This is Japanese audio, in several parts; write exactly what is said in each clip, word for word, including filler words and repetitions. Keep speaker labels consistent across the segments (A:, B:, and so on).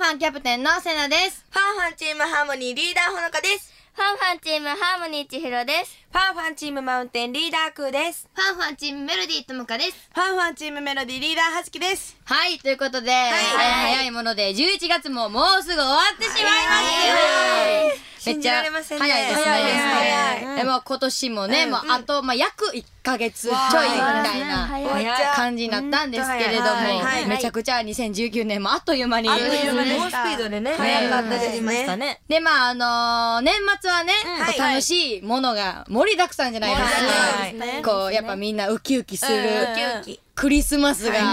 A: ァンキャプテンのセナです。
B: ファンファンチームハーモニーリーダーほのかです。
C: ファンファンチームハーモニーちひろです。
D: ファンファンチームマウンテンリーダークーです。
A: ファンファンチームメロディーともかです。
D: ファンファンチームメロディーリーダーはずきです。
A: はい、ということで、はい、早いものでじゅういちがつももうすぐ終わってしまいます。
B: めっちゃ早いですね。
A: 早いですね。でも今年もね、もうあとまあ約いっかげつちょいみたいな感じになったんですけれども、めちゃくちゃにせんじゅうきゅうねんもあっという間に、
B: あっという間に猛スピードでね、早かったですね。
A: でまああの年末はね、楽しいものが盛りだくさんじゃないですか。こうやっぱみんなウキウキするクリスマスがね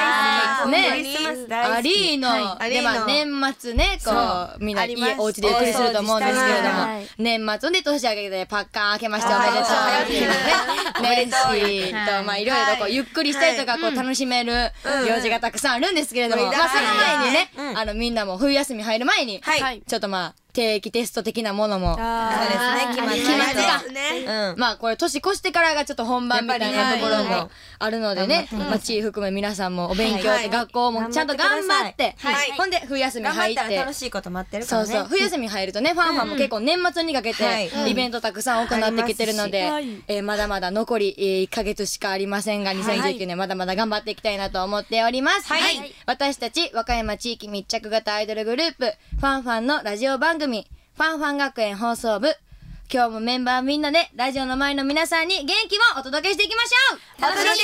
A: ありのでまあ年末ねこうみんな家お家でゆっくりすると思うんですけれども、年末で年明けてパッカーン明けましておめでとうっていうね年始とまあいろいろこうゆっくりしたりとかこう楽しめる用事がたくさんあるんですけれども、まあその前にねあのみんなも冬休み入る前にちょっとまあ定期テスト的なものも
B: そうですね、決まって
A: た。まあこれ年越してからがちょっと本番みたいなところもあるのでね、まあ地位含め皆さんもお勉強って学校もちゃんと頑張ってほんで冬休み入って
B: 楽しいこと待ってるからね。
A: そうそう、冬休み入るとねファンファンも結構年末にかけてイベントたくさん行ってきてるのでえまだまだ残りいっかげつしかありませんがにせんじゅうきゅうねんまだまだ頑張っていきたいなと思っております。私たち和歌山地域密着型アイドルグループファンファンのラジオ番組ファンファン学園放送部、今日もメンバーみんなでラジオの前の皆さんに元気をお届けしていきましょう。
B: 楽しみです。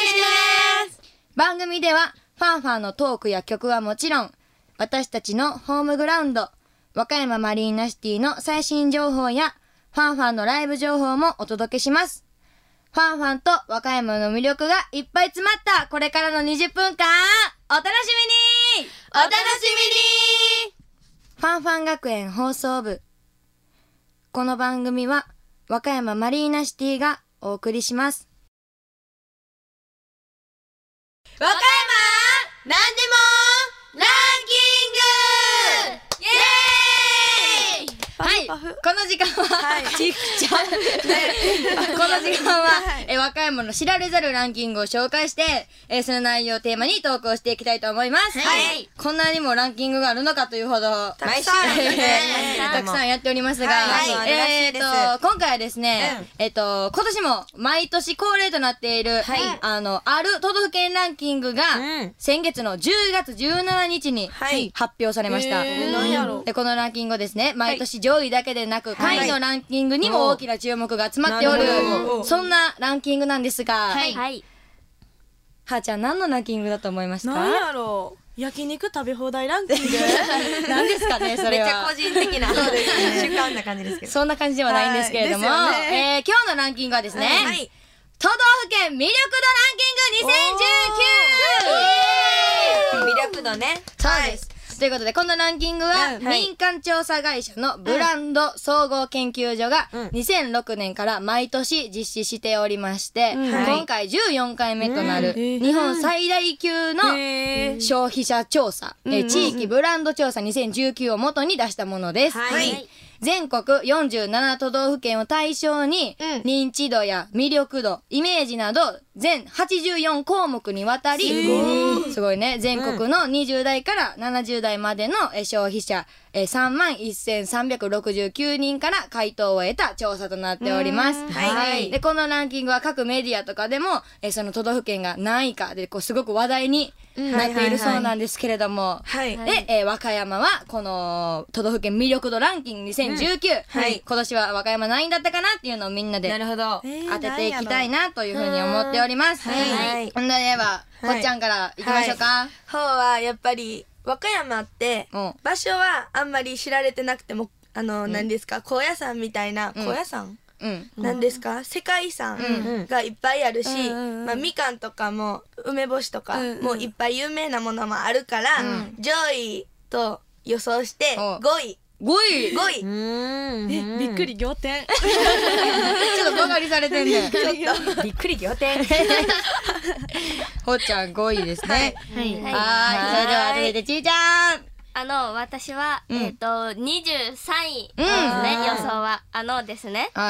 A: 番組ではファンファンのトークや曲はもちろん、私たちのホームグラウンド和歌山マリーナシティの最新情報やファンファンのライブ情報もお届けします。ファンファンと和歌山の魅力がいっぱい詰まったこれからのにじゅっぷんかんお楽しみに
B: お楽しみに。
A: ファンファン学園放送部、この番組は和歌山マリーナシティがお送りします。
B: 和歌山なんでもランキングイエーイ。
A: はい、この時間はちくちゃんこの時間はえ和歌山の知られざるランキングを紹介してえその内容をテーマにトークをしていきたいと思います。はい、こんなにもランキングがあるのかというほど
B: 毎週
A: たくさんやっておりますが、えっと今回はですねえっと今年も毎年恒例となっているあのある都道府県ランキングが先月のじゅうがつじゅうしちにちに発表されました。でこのランキングをですね毎年上位だけでなく下位のランキングにも大きな注目が集まっておるそんなランキングなんですが、はいはーちゃん何のランキングだと思いますか？
D: 何やろう、焼肉食べ放題ランキング
A: 何ですかねそれは。
B: めっちゃ個人的な主観な感じですけど、
A: そんな感じではないんですけれども、え今日のランキングはですね都道府県魅力度ランキングにせんじゅうきゅう
B: 魅力度ね。
A: そうです。ということでこのランキングは民間調査会社のブランド総合研究所がにせんろくねんから毎年実施しておりまして今回じゅうよんかいめとなる日本最大級の消費者調査地域ブランド調査にせんじゅうきゅうを元に出したものです。全国よんじゅうなな都道府県を対象に認知度や魅力度イメージなど全はちじゅうよんこうもくにわたりすごいね全国のにじゅうだいからななじゅうだいまでの消費者さんまんせんさんびゃくろくじゅうきゅうにんから回答を得た調査となっております。でこのランキングは各メディアとかでもその都道府県が何位かでこうすごく話題になっているそうなんですけれども、で、えー、和歌山はこの都道府県魅力度ランキングにせんじゅうきゅう、うんはい、今年は和歌山何位だったかなっていうのをみんなで当てていきたいなというふうに思っております。はい。ほんでは、はい、こっちゃんからいきましょうか。
D: ほうはやっぱり和歌山って場所はあんまり知られてなくてもあの、うん、何ですか高野山みたいな、うん、高野山うん、なんですか、うん、世界遺産がいっぱいあるし、うんまあ、みかんとかも梅干しとかもいっぱい有名なものもあるから、うん、上位と予想してごい
A: ごい ?ご 位
D: え、びっくり仰天ち
A: ょっとバカにされてんねんちょ
B: っとびっくり仰天
A: ほっちゃんごいですね。はい、はい、はいはいそれでは続いてちーちゃん。
C: あの私は、うん、えっとにじゅうさんいですね、うん、予想はあのですね、はい、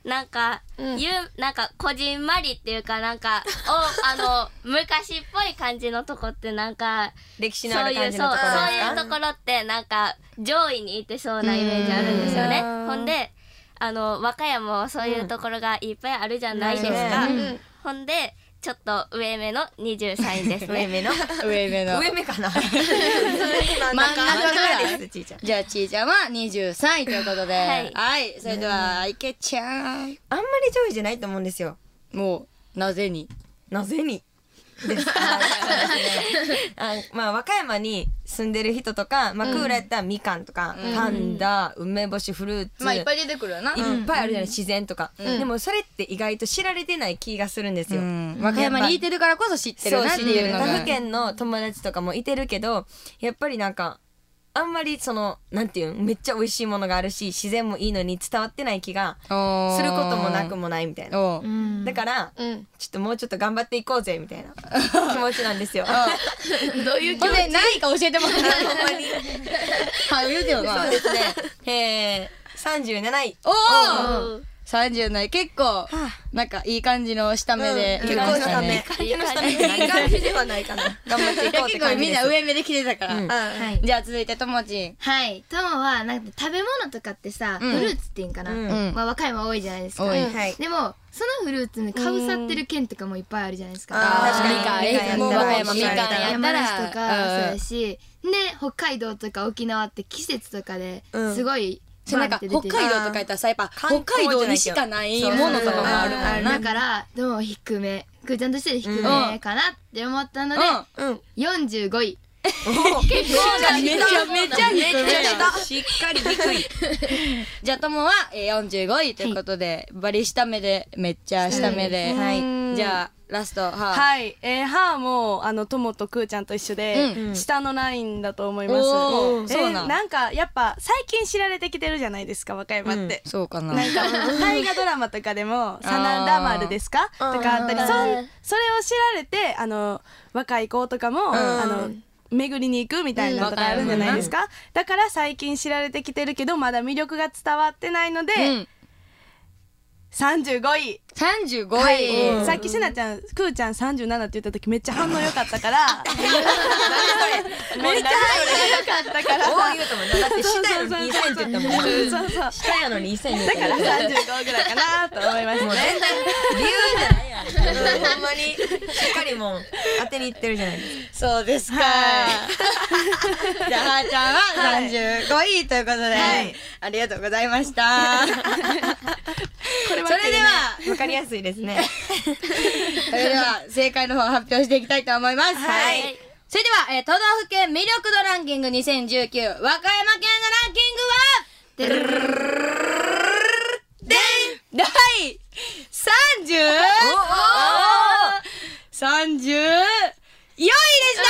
C: なんか、ゆなんかこじんまりっていうかなんかおあの昔っぽい感じのとこってなんか
B: 歴史のある感じ
C: そういうそう
B: のところですか？
C: そういうところってなんか上位にいてそうなイメージあるんですよね。ほんであの和歌山はそういうところがいっぱいあるじゃないですか。ほんでちょっと上目のにじゅうさんいですね。
B: 上目の
A: 上目の
B: 上目かな。
A: 真ん中ぐらい
B: ですちーちゃん。
A: じゃあちーちゃんはにじゅうさんいということで
C: はい
A: はいそれでは池ちゃん
B: あんまり上位じゃないと思うんですよ。
A: もうなぜに
B: なぜにですか？あまあ和歌山に住んでる人とか、まあクーラーやったらみかんとか、パンダ、梅干しフルーツ、
A: まあいっぱい出てくるよない
B: っぱいあるじゃない、自然とか、でもそれって意外と知られてない気がするんですよ。
A: うん和歌山にいてるからこそ知ってるなっていうのが
B: 他府県の友達とかもいてるけど、やっぱりなんかあんまりそのなんていうんめっちゃ美味しいものがあるし自然もいいのに伝わってない気がすることもなくもないみたいな。
A: おう
B: だから、ちょっともうちょっと頑張っていこうぜみたいな気持ちなんですよ。
D: どういう気持ち？
A: ほんで何か教えてもらって
B: ほんまに
A: はい言うてよな
B: そうですね。えー、さんじゅうなない。
A: おおさんじゅうない結構なんかいい感じの下目で
B: 結構したね。いい感じいい感じではないかな。頑張ってい
A: いや
B: こうって
A: 結構みん
B: 感じです。
A: な上目で来てたから、
B: うん
E: はい
A: じゃあ続いてともちん
E: はいトモはなんか食べ物とかってさ、
A: うん
E: フルーツっていうんかな、
B: うん
E: まあ和歌山多いじゃないですか、
A: 多い
B: はい。
E: でもそのフルーツにかぶさってる県とかもいっぱいあるじゃないですか、
B: あー
A: 確かに
B: みかん
A: え
B: みかんやったら
A: もう和歌山みかんやったら
E: 山梨とかそう
A: うん
E: やし、で北海道とか沖縄って季節とかで
B: うん
E: すごい
A: そうなんか北海道とか言ったらさやっぱ北海道にしかないものとかもあるもんな
E: だからでも低めくーちゃんとして低めかなって思ったので、
B: うん。
E: よんじゅうごい
B: 結構
A: めちゃめちゃ低めやん
B: しっかり低い。
A: じゃあともはえーよんじゅうごいということで、バリ下目でめっちゃ下目で、
B: はい。
A: じゃあラストは
F: はい、えー、歯もあの友とくーちゃんと一緒で、
A: うん
F: 下のラインだと思います。
A: おー
F: えー
A: そうなん
F: なんかやっぱ最近知られてきてるじゃないですか和歌山って。
A: そうかな
F: なんか大河ドラマとかでも「真田丸ですか?」とかあったりそんそれを知られてあの若い子とかも、あの巡りに行くみたいなのとかあるんじゃないですか、だから最近知られてきてるけどまだ魅力が伝わってないので、
A: うん
F: さんじゅうごい。
A: さんじゅうごい、
F: はい、
A: うん
F: さっきしなちゃんくーちゃんさんじゅうななって言った時めっちゃ反応良かったからめっちゃ反応良かったから
B: おー言うともんな。だって下やのににせんって言ったもんな。
F: そうそう
B: 下やのにせん言っ
F: だから
B: たから。
F: さんじゅうごぐらいかなと思いましたね。
B: 理由じゃないやん。ほんまにしっかりもう当てにいってるじゃないですか。
A: そうですか、じゃあはーちゃんはさんじゅうごいということで、
B: はい
A: ありがとうございましたそれでは
B: わかりやすいですね。
A: それでは正解の方を発表していきたいと思います。
B: はい
A: それでは、えー都道府県魅力度ランキングにせんじゅうきゅう和歌山県のランキングはでんだいさんじゅうさんじゅうよんいでした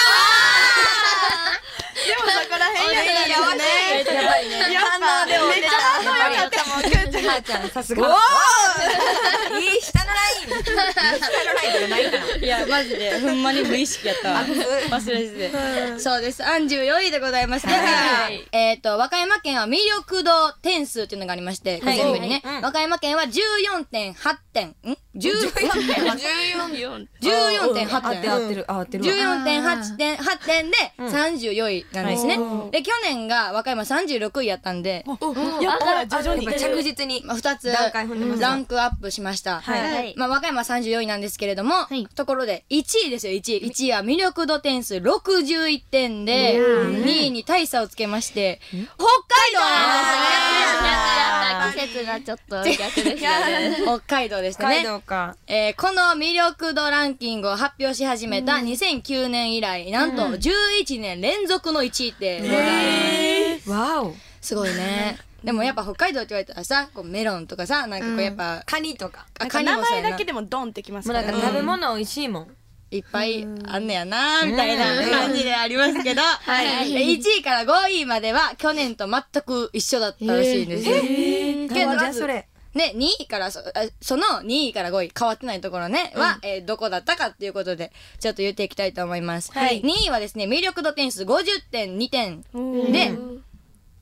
F: でもそこら辺やったんですね。
B: やっぱりね。
F: やっぱ
B: 反応で
F: めっちゃ反応良かったもんくーちゃん。
B: はーちゃんさすが。おいい下のライン。下のラインじゃないから。
A: いやマジでほんまに無意識やったわ忘れててそうですさんじゅうよんいでございますだから、えっと和歌山県は魅力度点数っていうのがありまして全部にね
B: うん
A: 和歌山県は じゅうよんてんはちてんんじゅうよんてんはちてん
B: 合って合ってる合ってるわ。
A: じゅうよんてんはちてんはちてんでさんじゅうよんいなんですね、で去年が和歌山さんじゅうろくいやったんで、
F: やっぱ徐々に
B: やっぱ着実に
A: まあ、ふたつ
B: 段階踏んでますね
A: ランクアップしました、
B: はい
A: まあ、和歌山さんじゅうよんいなんですけれども、ところでいちいですよいちいいちいは魅力度点数ろくじゅういってんでにいに大差をつけまして北海道なんです
C: 季節がちょっと逆ですよね。
A: 北海道でした
B: 北海
A: ね、
B: 道か。
A: えーこの魅力度ランキングを発表し始めたにせんきゅうねん以来なんとじゅういちねん連続のいちいって
B: わお。
A: すごいねでもやっぱ北海道って言われたらさこうメロンとかさなんかこうやっぱ、
B: カニとか。
A: あ
F: なんか名
A: カニもそうやな
F: 前だけでもドンってきます
B: もう
F: からね。
B: なんか食べ物美味しいもん。
A: いっぱいあんねやなみたいな感じでありますけど、いちいからごいまでは去年と全く一緒だったらしいんですよ。けど
B: じゃあそれ。
A: ね、にいからそ、あそのにいからごい変わってないところね、は、えーどこだったかっていうことで、ちょっと言っていきたいと思います。
B: はい
A: にいはですね、魅力度点数ごじゅってんにてんで、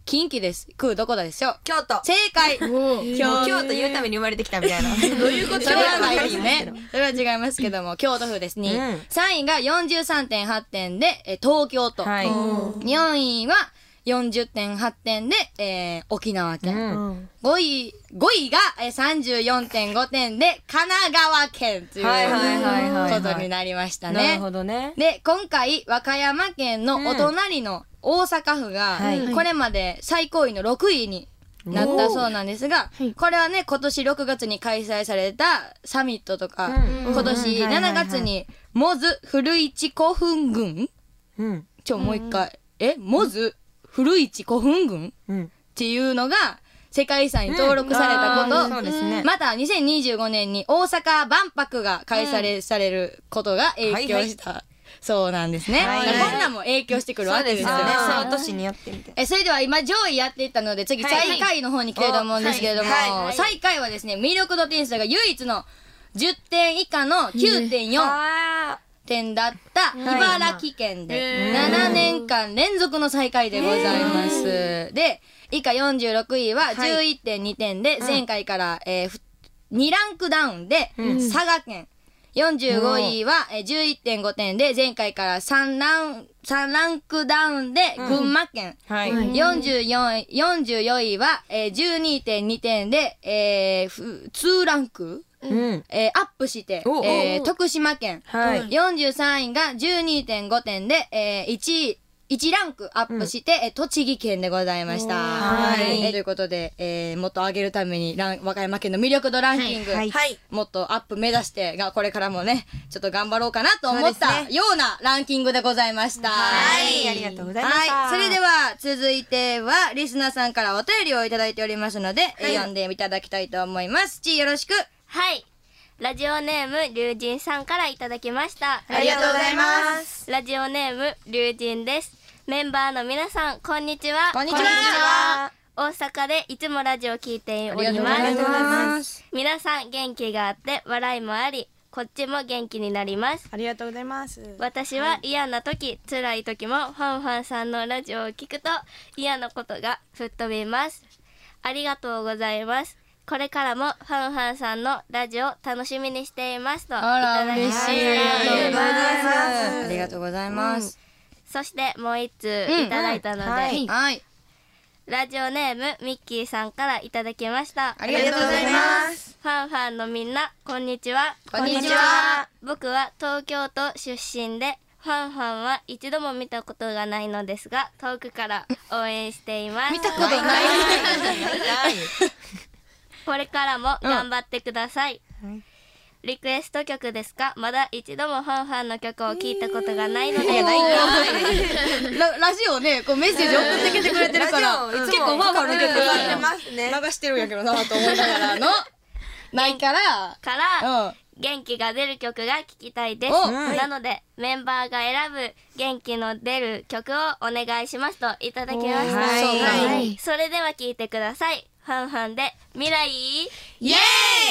A: 近畿です。くどこだでしょう。
B: 京都。
A: 正解。
B: 京京都言うために生まれてきたみたいな。どういうこと？
A: それはないですね。それは違いますけども、京都府ですね。
B: うん、
A: さんいが よんじゅうさんてんはってんで、え東京都。はい、よんいは よんじゅってんはってんで、えー、沖縄県。うん、ごい、ごいが、えー、さんじゅうよんてんごてんで、神奈川県ということになりましたね。
B: なるほどね。
A: で、今回、和歌山県のお隣の大阪府が、うん、これまで最高位のろくいになったそうなんですが、これはね、今年ろくがつに開催されたサミットとか、うん、今年しちがつに、モズ古市古墳群、うん、ちょ、もう一回、うん、え、モズ古市古墳群、うん、っていうのが世界遺産に登録されたこと、うんね、またにせんにじゅうごねんに大阪万博が開催、うん、されることが影響した、はいはい、そうなんですね、はいはい、こんなんも影響してくるわけですよね。
B: その年によってみたいな。
A: えそれでは今上位やっていったので次最下位の方に来てると思うんですけれども、はいはいはい、最下位はですね、魅力度点数が唯一のじゅってん以下の きゅうてんよんてんだった茨城県でななねんかん連続の最下位でございます。で、以下よんじゅうろくいは じゅういってんにてんで前回から、えー、にランクダウンで佐賀県。よんじゅうごいは じゅういってんごてんで前回からさんラン、さんランクダウンで群馬県。うんはい、よんじゅうよんい、よんじゅうよんいは じゅうにてんにてんで、えー、にランクうんえー、アップして、えー、徳島県、はい、よんじゅうさんいが じゅうにてんごてんで、えー、いちいいちランクアップして、うん、栃木県でございました。はい、えー、ということで、えー、もっと上げるためにラン和歌山県の魅力度ランキング、はいはい、もっとアップ目指してがこれからもねちょっと頑張ろうかなと思ったようなランキングでございました。
B: はい、ありがとうございました。
A: はい、それでは続いてはリスナーさんからお便りをいただいておりますので、はい、読んでいただきたいと思います。ちーよろしく。
C: はい。ラジオネーム龍神さんからいただきました。
D: ありがとうございます。
C: ラジオネーム龍神です。メンバーの皆さんこんにちは。
A: こんにちは。
C: 大阪でいつもラジオ聞いております。
A: ありがとうございます。
C: 皆さん元気があって笑いもあり、こっちも元気になります。
F: ありがとうございます。
C: 私は嫌な時、辛い時もファンファンさんのラジオを聞くと嫌なことが吹っ飛びます。ありがとうございます。これからもファンファンさんのラジオ楽しみにしていますといただきました。
A: ありがとうございます。
C: そしてもう一通いただいたので、うんはいはい、ラジオネームミッキーさんからいただきました。
A: ありがとうございます。
C: ファンファンのみんなこんにちは。
A: こんにちは。
C: 僕は東京都出身でファンファンは一度も見たことがないのですが遠くから応援しています。
A: 見たことない
C: これからも頑張ってください、うん、リクエスト曲ですか？まだ一度もファンファンの曲を聞いたことがないので、えー、
A: ラ, ラジオねこうメッセージ送ってきてくれてるから結構ファンファンの曲流してるんやけどなと思いながらのないから
C: から、うん元気が出る曲が聴きたいです、うん、なのでメンバーが選ぶ元気の出る曲をお願いしますといただきました、はいはい、それでは聴いてください。ファンファンで未来イエ
D: ーイ。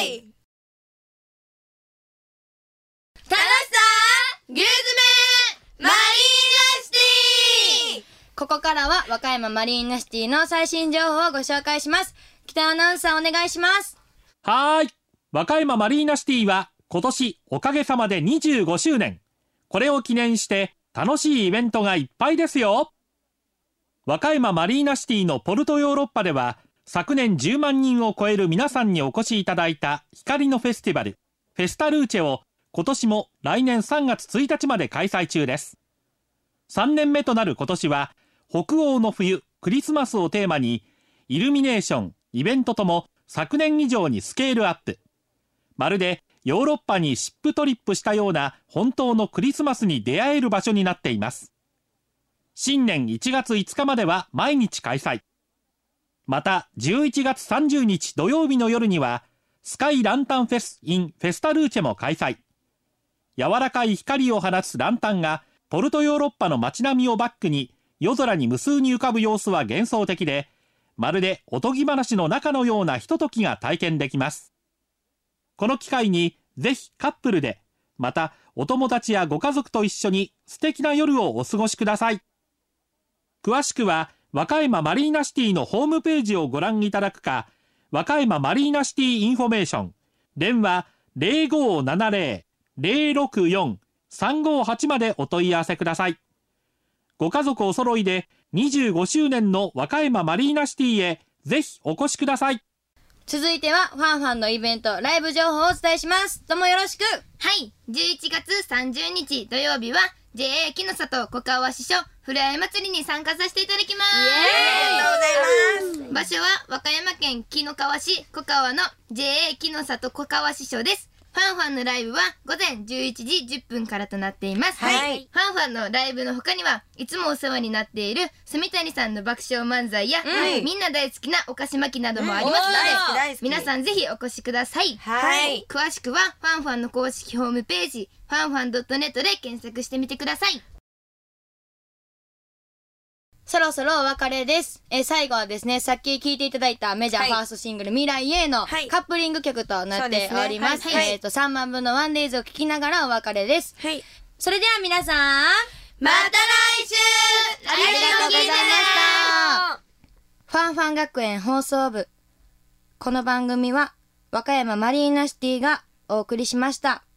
D: 楽しさグルズメマリーナシティ。
A: ここからは和歌山マリーナシティの最新情報をご紹介します。北アナウンサーお願いします。
G: はーい、和歌山マリーナシティは今年おかげさまでにじゅうごしゅうねん。これを記念して楽しいイベントがいっぱいですよ。和歌山マリーナシティのポルトヨーロッパでは昨年じゅうまんにんを超える皆さんにお越しいただいた光のフェスティバルフェスタルーチェを今年も来年さんがつついたちまで開催中です。さんねんめとなる今年は北欧の冬クリスマスをテーマにイルミネーションイベントとも昨年以上にスケールアップ。まるでヨーロッパにシップトリップしたような本当のクリスマスに出会える場所になっています。新年いちがついつかまでは毎日開催。またじゅういちがつさんじゅうにち土曜日の夜にはスカイランタンフェス in フェスタルーチェも開催。柔らかい光を放つランタンがポルトヨーロッパの街並みをバックに夜空に無数に浮かぶ様子は幻想的で、まるでおとぎ話の中のようなひとときが体験できます。この機会にぜひカップルで、またお友達やご家族と一緒に素敵な夜をお過ごしください。詳しくは和歌山マリーナシティのホームページをご覧いただくか、和歌山マリーナシティインフォメーション、電話 ゼロごーななゼロ ゼロろくよん さんごーはち までお問い合わせください。ご家族お揃いでにじゅうごしゅうねんの和歌山マリーナシティへぜひお越しください。
A: 続いてはファンファンのイベント、ライブ情報をお伝えします。どうもよろしく。
E: はい、じゅういちがつさんじゅうにち土曜日は ジェーエー 木の里小川支所ふれあい祭りに参加させていただきます。
D: ありがとうございます。
E: 場所は和歌山県紀の川市小川の ジェーエー 木の里小川支所です。ファンファンのライブはごぜんじゅういちじじゅっぷんからとなっています。
B: はい。
E: ファンファンのライブの他にはいつもお世話になっている住谷さんの爆笑漫才や、
B: うん
E: みんな大好きなお菓子巻きなどもありますので、
B: 大好き大好き
E: 皆さんぜひお越しください。
B: はい
E: 詳しくはファンファンの公式ホームページファンファン ドットネット で検索してみてください。
A: そろそろお別れです。えー最後はですね、さっき聴いていただいたメジャーファーストシングル、未来への
B: はい
A: カップリング曲となっております。
B: そうですねはい
A: えっ、と、さんまんぶんのワンデイズを聴きながらお別れです。
D: はい。
A: それでは皆さん、
D: また来週
A: ありがとうございました。ファンファン学園放送部。この番組は、和歌山マリーナシティがお送りしました。